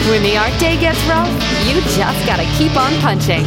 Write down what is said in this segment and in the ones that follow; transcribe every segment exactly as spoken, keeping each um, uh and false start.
When the art day gets rough, you just gotta keep on punching.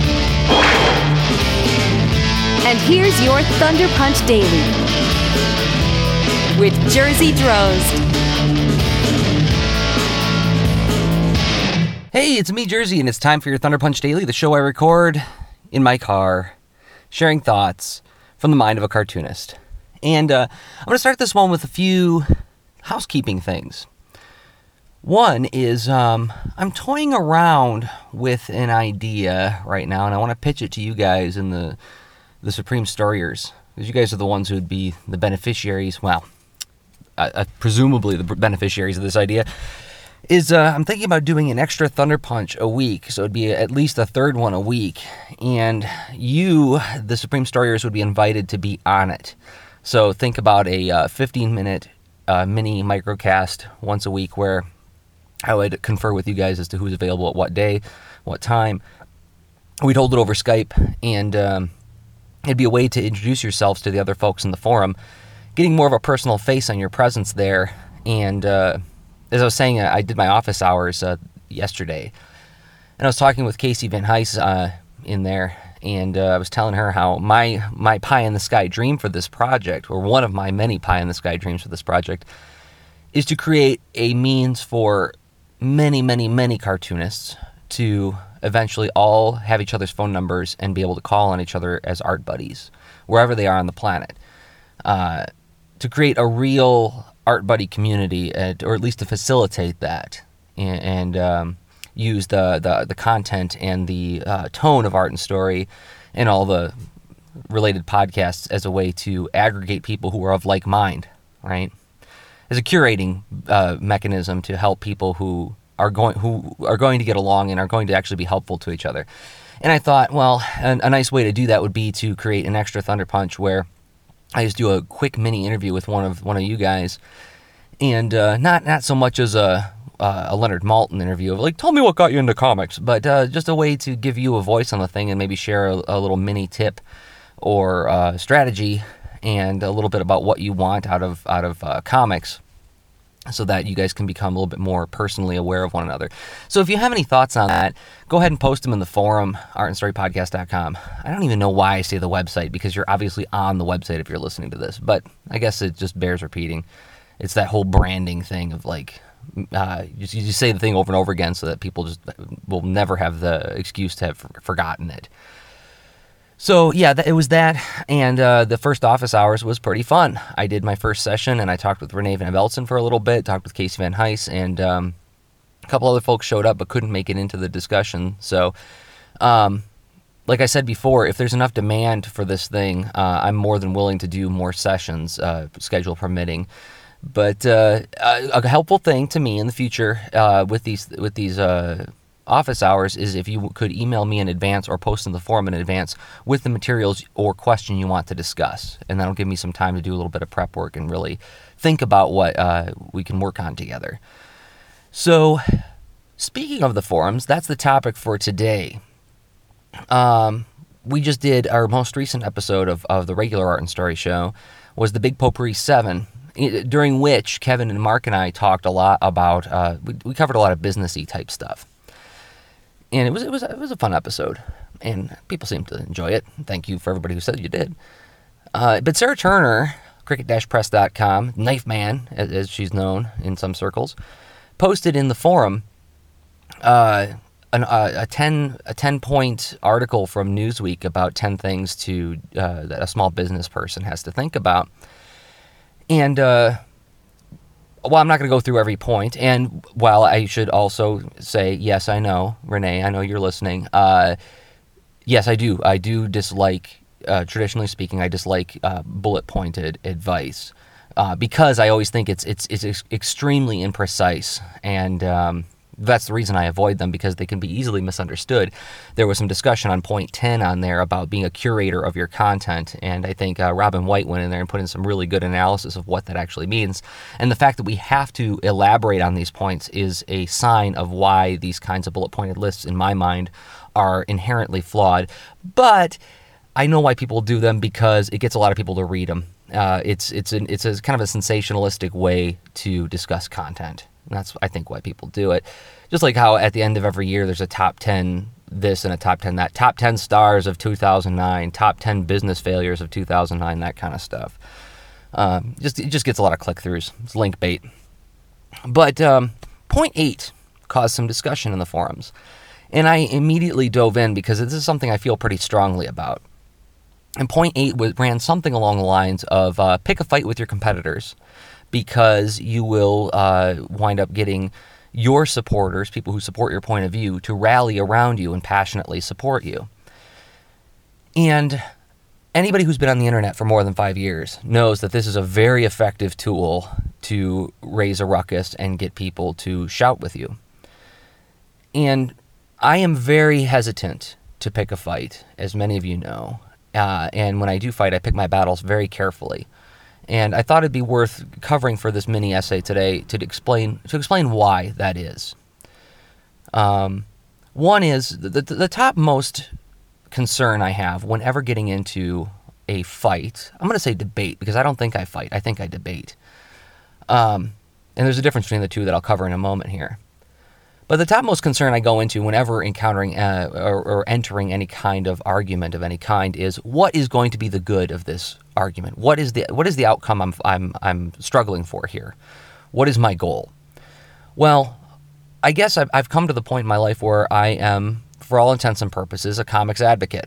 And here's your Thunder Punch Daily with Jersey Drozd. Hey, it's me, Jersey, and it's time for your Thunder Punch Daily, the show I record in my car, sharing thoughts from the mind of a cartoonist. And uh, I'm going to start this one with a few housekeeping things. One is um, I'm toying around with an idea right now, and I want to pitch it to you guys in the the Supreme Storyers, because you guys are the ones who would be the beneficiaries, well, uh, uh, presumably the beneficiaries of this idea, is uh, I'm thinking about doing an extra Thunder Punch a week, so it'd be at least a third one a week, and you, the Supreme Storyers, would be invited to be on it. So think about a uh, fifteen-minute uh, mini microcast once a week where I would confer with you guys as to who's available at what day, what time. We'd hold it over Skype, and um, it'd be a way to introduce yourselves to the other folks in the forum, getting more of a personal face on your presence there. And uh, as I was saying, I did my office hours uh, yesterday, and I was talking with Casey Van Heis uh, in there, and uh, I was telling her how my my pie-in-the-sky dream for this project, or one of my many pie-in-the-sky dreams for this project, is to create a means for many, many, many cartoonists to eventually all have each other's phone numbers and be able to call on each other as art buddies, wherever they are on the planet. Uh, to create a real art buddy community, at, or at least to facilitate that, and, and um, use the, the, the content and the uh, tone of Art and Story and all the related podcasts as a way to aggregate people who are of like mind, right? As a curating uh, mechanism to help people who are going who are going to get along and are going to actually be helpful to each other. And I thought, well, a, a nice way to do that would be to create an extra Thunder Punch where I just do a quick mini interview with one of one of you guys, and uh, not not so much as a uh, a Leonard Maltin interview of like, tell me what got you into comics, but uh, just a way to give you a voice on the thing and maybe share a, a little mini tip or uh, strategy and a little bit about what you want out of out of uh, comics, so that you guys can become a little bit more personally aware of one another. So if you have any thoughts on that, go ahead and post them in the forum, art and story podcast dot com. I don't even know why I say the website, because you're obviously on the website if you're listening to this, but I guess it just bears repeating. It's that whole branding thing of like, uh, you, you just say the thing over and over again so that people just will never have the excuse to have forgotten it. So, yeah, it was that, and uh, the first office hours was pretty fun. I did my first session, and I talked with Renee Van Velzen for a little bit, talked with Casey Van Heis, and um, a couple other folks showed up but couldn't make it into the discussion. So, um, like I said before, if there's enough demand for this thing, uh, I'm more than willing to do more sessions, uh, schedule permitting. But uh, a, a helpful thing to me in the future uh, with these with these uh office hours is if you could email me in advance or post in the forum in advance with the materials or question you want to discuss. And that'll give me some time to do a little bit of prep work and really think about what uh, we can work on together. So, speaking of the forums, that's the topic for today. Um, we just did our most recent episode of, of the regular Art and Story show was the Big Potpourri seven, during which Kevin and Mark and I talked a lot about, uh, we, we covered a lot of businessy type stuff. And it was it was it was a fun episode, and people seemed to enjoy it. Thank you for everybody who said you did. Uh, but Sarah Turner, cricket dash press dot com, Knife Man, as, as she's known in some circles, posted in the forum uh, an, uh, a ten a ten point article from Newsweek about ten things to uh, that a small business person has to think about. And uh, well, I'm not going to go through every point, and while I should also say, yes, I know, Renee, I know you're listening, uh, yes, I do, I do dislike, uh, traditionally speaking, I dislike uh, bullet-pointed advice, uh, because I always think it's it's it's ex- extremely imprecise, and um, that's the reason I avoid them, because they can be easily misunderstood. There was some discussion on point ten on there about being a curator of your content, and I think uh, Robin White went in there and put in some really good analysis of what that actually means. And the fact that we have to elaborate on these points is a sign of why these kinds of bullet-pointed lists, in my mind, are inherently flawed. But I know why people do them, because it gets a lot of people to read them. Uh, it's it's an, it's a kind of a sensationalistic way to discuss content. And that's, I think, why people do it. Just like how at the end of every year there's a top ten this and a top ten that. Top ten stars of two thousand nine, top ten business failures of two thousand nine, that kind of stuff. Um, just It just gets a lot of click-throughs. It's link bait. But um, point eight caused some discussion in the forums. And I immediately dove in because this is something I feel pretty strongly about. And point eight was, ran something along the lines of uh, pick a fight with your competitors, because you will uh, wind up getting your supporters, people who support your point of view, to rally around you and passionately support you. And anybody who's been on the internet for more than five years knows that this is a very effective tool to raise a ruckus and get people to shout with you. And I am very hesitant to pick a fight, as many of you know. Uh, and when I do fight, I pick my battles very carefully. And I thought it'd be worth covering for this mini essay today to explain to explain why that is. Um, one is the, the, the topmost concern I have whenever getting into a fight. I'm going to say debate, because I don't think I fight. I think I debate. Um, and there's a difference between the two that I'll cover in a moment here. But the topmost concern I go into whenever encountering uh, or, or entering any kind of argument of any kind is, what is going to be the good of this argument? What is the what is the outcome I'm I'm I'm struggling for here? What is my goal? Well, I guess I've, I've come to the point in my life where I am, for all intents and purposes, a comics advocate.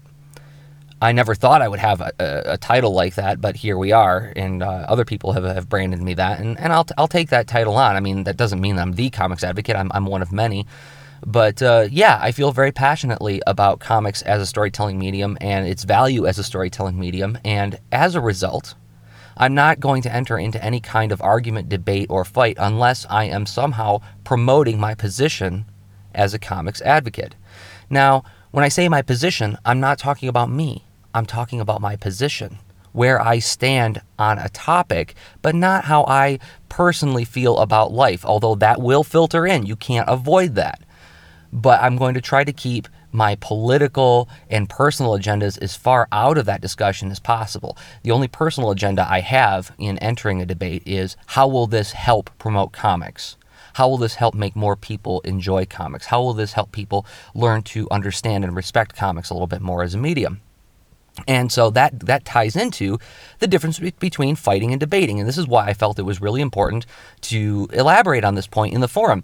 I never thought I would have a, a, a title like that, but here we are, and uh, other people have, have branded me that, and, and I'll I'll take that title on. I mean, that doesn't mean I'm the comics advocate. I'm I'm one of many, but uh, yeah, I feel very passionately about comics as a storytelling medium and its value as a storytelling medium, and as a result, I'm not going to enter into any kind of argument, debate, or fight unless I am somehow promoting my position as a comics advocate. Now, when I say my position, I'm not talking about me. I'm talking about my position, where I stand on a topic, but not how I personally feel about life, although that will filter in. You can't avoid that. But I'm going to try to keep my political and personal agendas as far out of that discussion as possible. The only personal agenda I have in entering a debate is, how will this help promote comics? How will this help make more people enjoy comics? How will this help people learn to understand and respect comics a little bit more as a medium? And so that that ties into the difference between fighting and debating. And this is why I felt it was really important to elaborate on this point in the forum.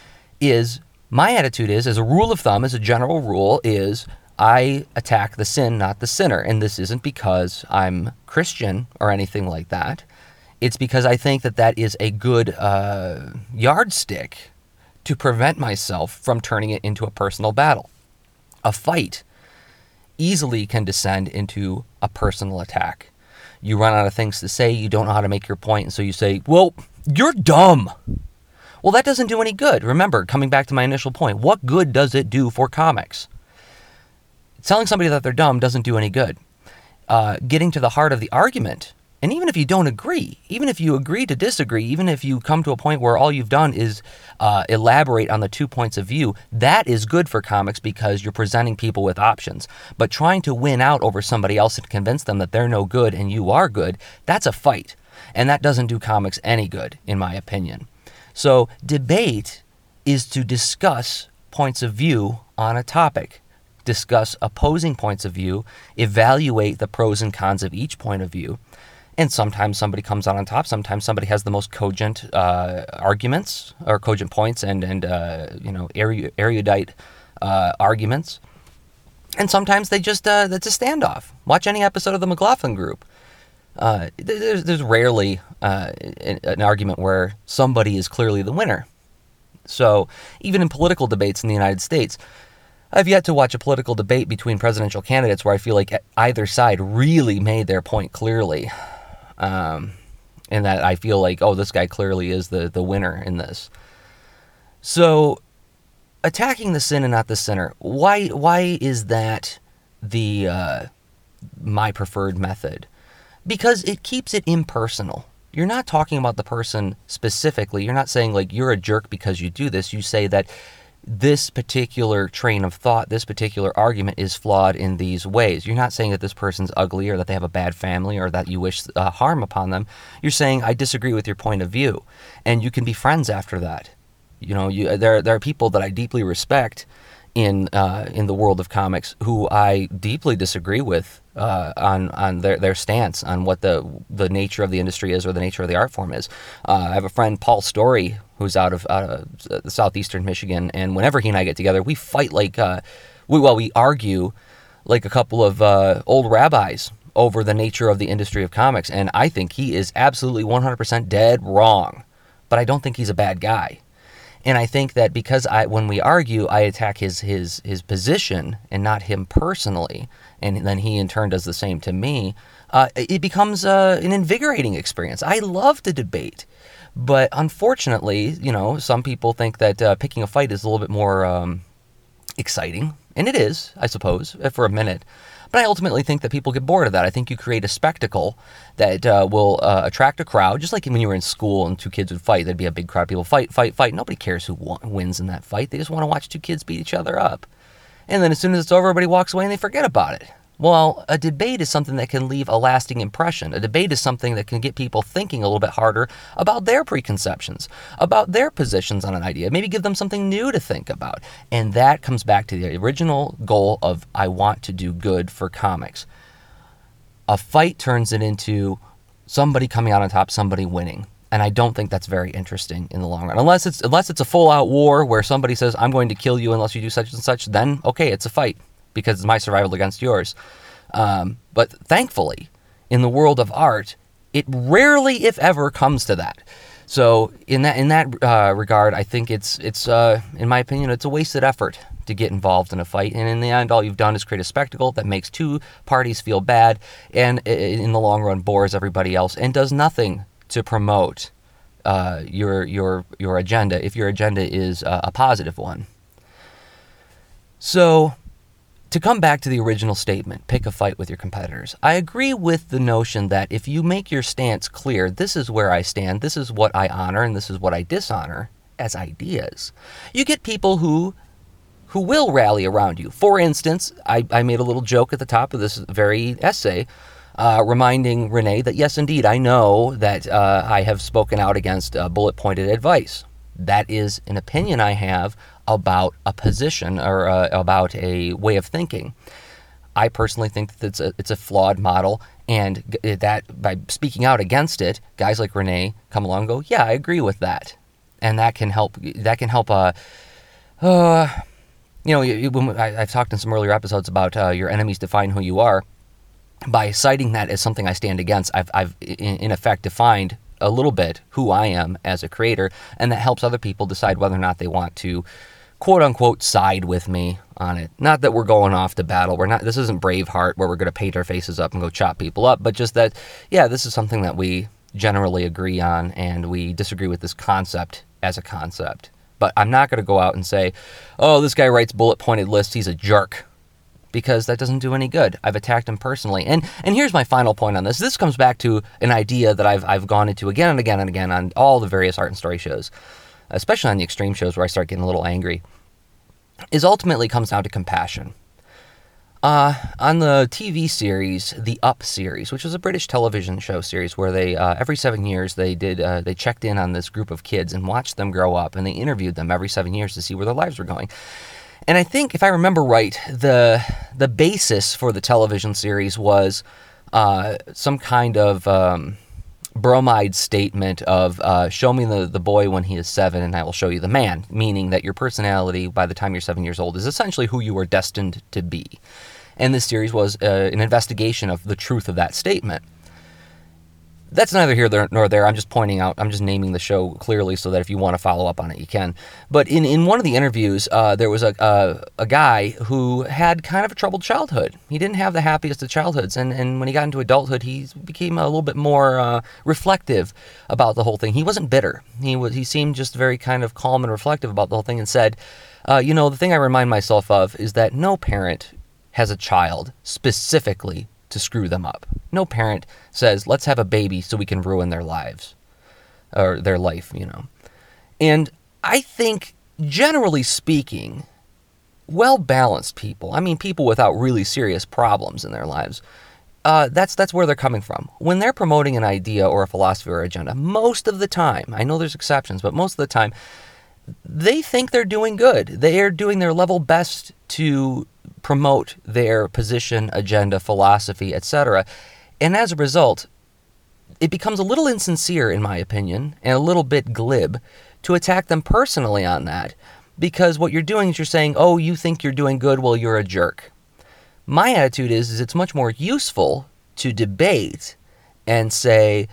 Is my attitude is, as a rule of thumb, as a general rule, is I attack the sin, not the sinner. And this isn't because I'm Christian or anything like that. It's because I think that that is a good uh, yardstick to prevent myself from turning it into a personal battle. A fight easily can descend into a personal attack. You run out of things to say, you don't know how to make your point, and so you say, well, you're dumb. Well, that doesn't do any good. Remember, coming back to my initial point, what good does it do for comics? Telling somebody that they're dumb doesn't do any good. Uh, getting to the heart of the argument, and even if you don't agree, even if you agree to disagree, even if you come to a point where all you've done is uh, elaborate on the two points of view, that is good for comics because you're presenting people with options. But trying to win out over somebody else and convince them that they're no good and you are good, that's a fight. And that doesn't do comics any good, in my opinion. So debate is to discuss points of view on a topic, discuss opposing points of view, evaluate the pros and cons of each point of view. And sometimes somebody comes out on top. Sometimes somebody has the most cogent uh, arguments or cogent points and and uh, you know erudite uh, arguments. And sometimes they just uh, it's a standoff. Watch any episode of the McLaughlin Group. Uh, there's there's rarely uh, an argument where somebody is clearly the winner. So even in political debates in the United States, I've yet to watch a political debate between presidential candidates where I feel like either side really made their point clearly. Um, and that I feel like, oh, this guy clearly is the, the winner in this. So, attacking the sin and not the sinner. Why why is that the uh, my preferred method? Because it keeps it impersonal. You're not talking about the person specifically. You're not saying, like, you're a jerk because you do this. You say that this particular train of thought, this particular argument is flawed in these ways. You're not saying that this person's ugly or that they have a bad family or that you wish uh, harm upon them. You're saying, I disagree with your point of view. And you can be friends after that. You know, you, there there are people that I deeply respect in uh, in the world of comics who I deeply disagree with uh, on on their, their stance on what the the nature of the industry is or the nature of the art form is. Uh, I have a friend, Paul Story, who's out of uh, southeastern Michigan, and whenever he and I get together, we fight like uh, we well we argue like a couple of uh, old rabbis over the nature of the industry of comics, and I think he is absolutely one hundred percent dead wrong, but I don't think he's a bad guy. And I think that because I, when we argue, I attack his his his position and not him personally, and then he in turn does the same to me, uh, it becomes uh, an invigorating experience. I love to debate, but unfortunately, you know, some people think that uh, picking a fight is a little bit more um, exciting, and it is, I suppose, for a minute. But I ultimately think that people get bored of that. I think you create a spectacle that uh, will uh, attract a crowd, just like when you were in school and two kids would fight. There'd be a big crowd of people fight, fight, fight. Nobody cares who won- wins in that fight. They just want to watch two kids beat each other up. And then as soon as it's over, everybody walks away and they forget about it. Well, a debate is something that can leave a lasting impression. A debate is something that can get people thinking a little bit harder about their preconceptions, about their positions on an idea, maybe give them something new to think about. And that comes back to the original goal of I want to do good for comics. A fight turns it into somebody coming out on top, somebody winning. And I don't think that's very interesting in the long run. Unless it's unless it's a full-out war where somebody says, I'm going to kill you unless you do such and such, then okay, it's a fight, because it's my survival against yours. Um, but thankfully, in the world of art, it rarely, if ever, comes to that. So in that in that uh, regard, I think it's it's uh, in my opinion, it's a wasted effort to get involved in a fight. And in the end, all you've done is create a spectacle that makes two parties feel bad, and in the long run bores everybody else, and does nothing to promote uh, your your your agenda, if your agenda is uh, a positive one. So, to come back to the original statement, pick a fight with your competitors, I agree with the notion that if you make your stance clear, this is where I stand, this is what I honor, and this is what I dishonor as ideas, you get people who who will rally around you. For instance, I, I made a little joke at the top of this very essay, uh, reminding Renee that yes, indeed, I know that uh, I have spoken out against uh, bullet-pointed advice. That is an opinion I have about a position or uh, about a way of thinking. I personally think that it's a, it's a flawed model, and that by speaking out against it, guys like Renee come along and go, yeah, I agree with that. And that can help, that can help, uh, uh, you know, when I, I've talked in some earlier episodes about uh, your enemies define who you are. By citing that as something I stand against, I've, I've in, in effect defined a little bit who I am as a creator, and that helps other people decide whether or not they want to, quote unquote, side with me on it. Not that we're going off to battle. We're not. This isn't Braveheart where we're going to paint our faces up and go chop people up, but just that, yeah, this is something that we generally agree on, and we disagree with this concept as a concept. But I'm not going to go out and say, oh, this guy writes bullet-pointed lists, he's a jerk, because that doesn't do any good. I've attacked him personally. And and here's my final point on this. This comes back to an idea that I've I've gone into again and again and again on all the various art and story shows, especially on the extreme shows where I start getting a little angry, is ultimately comes down to compassion. Uh, on the T V series, the Up series, which was a British television show series where they, uh, every seven years, they did uh, they checked in on this group of kids and watched them grow up, and they interviewed them every seven years to see where their lives were going. And I think, if I remember right, the the basis for the television series was uh, some kind of um, bromide statement of uh, show me the, the boy when he is seven and I will show you the man, meaning that your personality by the time you're seven years old is essentially who you are destined to be. And this series was uh, an investigation of the truth of that statement. That's neither here nor there. I'm just pointing out, I'm just naming the show clearly so that if you want to follow up on it, you can. But in, in one of the interviews, uh, there was a, a a guy who had kind of a troubled childhood. He didn't have the happiest of childhoods, and, and when he got into adulthood, he became a little bit more uh, reflective about the whole thing. He wasn't bitter. He was. He seemed just very kind of calm and reflective about the whole thing, and said, uh, you know, the thing I remind myself of is that no parent has a child specifically to screw them up. No parent says, let's have a baby so we can ruin their lives, or their life, you know. And I think, generally speaking, well-balanced people, I mean people without really serious problems in their lives, uh, that's that's where they're coming from. When they're promoting an idea or a philosophy or agenda, most of the time, I know there's exceptions, but most of the time, they think they're doing good. They are doing their level best to promote their position, agenda, philosophy, et cetera. And as a result, it becomes a little insincere, in my opinion, and a little bit glib to attack them personally on that. Because what you're doing is you're saying, oh, you think you're doing good, well, you're a jerk. My attitude is, is it's much more useful to debate and say,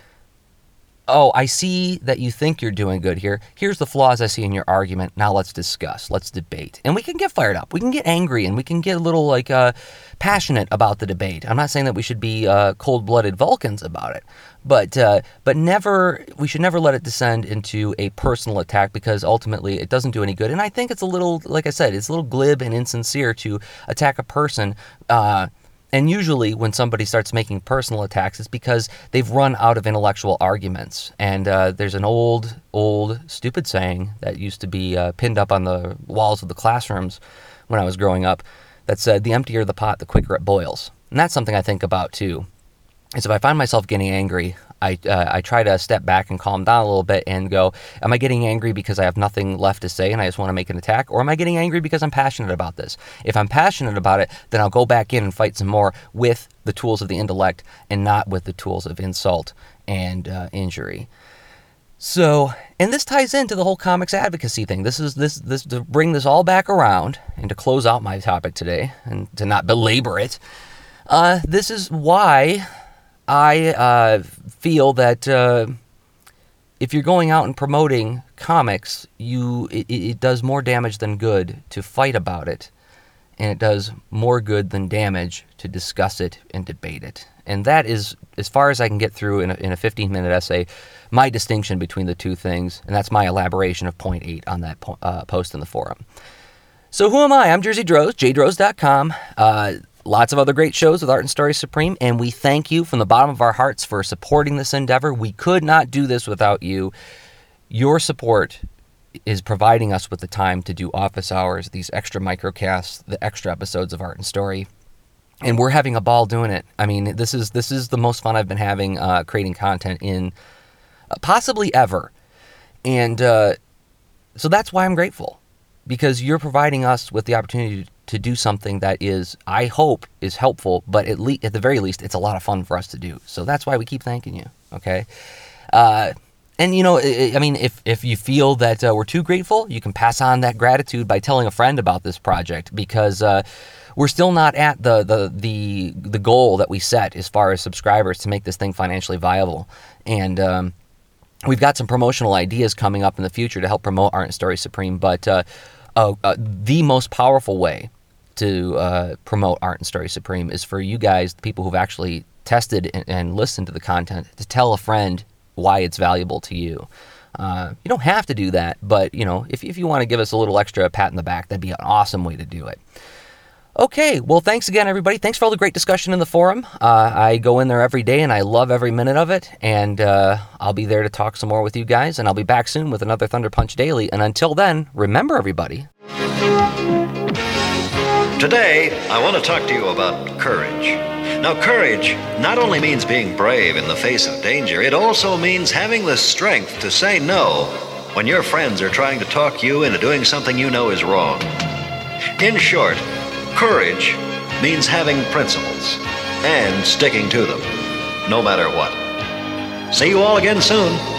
oh, I see that you think you're doing good here. Here's the flaws I see in your argument. Now let's discuss. Let's debate. And we can get fired up. We can get angry, and we can get a little like uh, passionate about the debate. I'm not saying that we should be uh, cold-blooded Vulcans about it, but uh, but never we should never let it descend into a personal attack, because ultimately it doesn't do any good. And I think it's a little, like I said, it's a little glib and insincere to attack a person. Uh, And usually when somebody starts making personal attacks, it's because they've run out of intellectual arguments. And uh, there's an old, old, stupid saying that used to be uh, pinned up on the walls of the classrooms when I was growing up that said, the emptier the pot, the quicker it boils. And that's something I think about too. Is if I find myself getting angry, I uh, I try to step back and calm down a little bit and go, am I getting angry because I have nothing left to say and I just want to make an attack? Or am I getting angry because I'm passionate about this? If I'm passionate about it, then I'll go back in and fight some more with the tools of the intellect and not with the tools of insult and uh, injury. So, and this ties into the whole comics advocacy thing. This is this this to bring this all back around and to close out my topic today and to not belabor it. Uh, this is why I uh, feel that uh, if you're going out and promoting comics, you it, it does more damage than good to fight about it, and it does more good than damage to discuss it and debate it. And that is, as far as I can get through in a, in a fifteen-minute essay, my distinction between the two things, and that's my elaboration of point eight on that po- uh, post in the forum. So who am I? I'm Jersey Droz, j droz dot com. Uh, Lots of other great shows with Art and Story Supreme, and we thank you from the bottom of our hearts for supporting this endeavor. We could not do this without you. Your support is providing us with the time to do office hours, these extra microcasts, the extra episodes of Art and Story, and we're having a ball doing it. I mean, this is this is the most fun I've been having uh, creating content in uh, possibly ever, and uh, so that's why I'm grateful, because you're providing us with the opportunity to to do something that is, I hope, is helpful, but at least, at the very least, it's a lot of fun for us to do. So that's why we keep thanking you, okay? Uh, and, you know, I, I mean, if, if you feel that uh, we're too grateful, you can pass on that gratitude by telling a friend about this project, because uh, we're still not at the, the, the, the goal that we set as far as subscribers to make this thing financially viable. And um, we've got some promotional ideas coming up in the future to help promote Art and Story Supreme, but uh, uh, uh, the most powerful way to uh, promote Art and Story Supreme is for you guys, the people who've actually tested and, and listened to the content, to tell a friend why it's valuable to you. Uh, you don't have to do that, but you know, if, if you want to give us a little extra pat in the back, that'd be an awesome way to do it. Okay, well, thanks again, everybody. Thanks for all the great discussion in the forum. Uh, I go in there every day, and I love every minute of it, and uh, I'll be there to talk some more with you guys, and I'll be back soon with another Thunder Punch Daily, and until then, remember, everybody. Today, I want to talk to you about courage. Now, courage not only means being brave in the face of danger, it also means having the strength to say no when your friends are trying to talk you into doing something you know is wrong. In short, courage means having principles and sticking to them, no matter what. See you all again soon.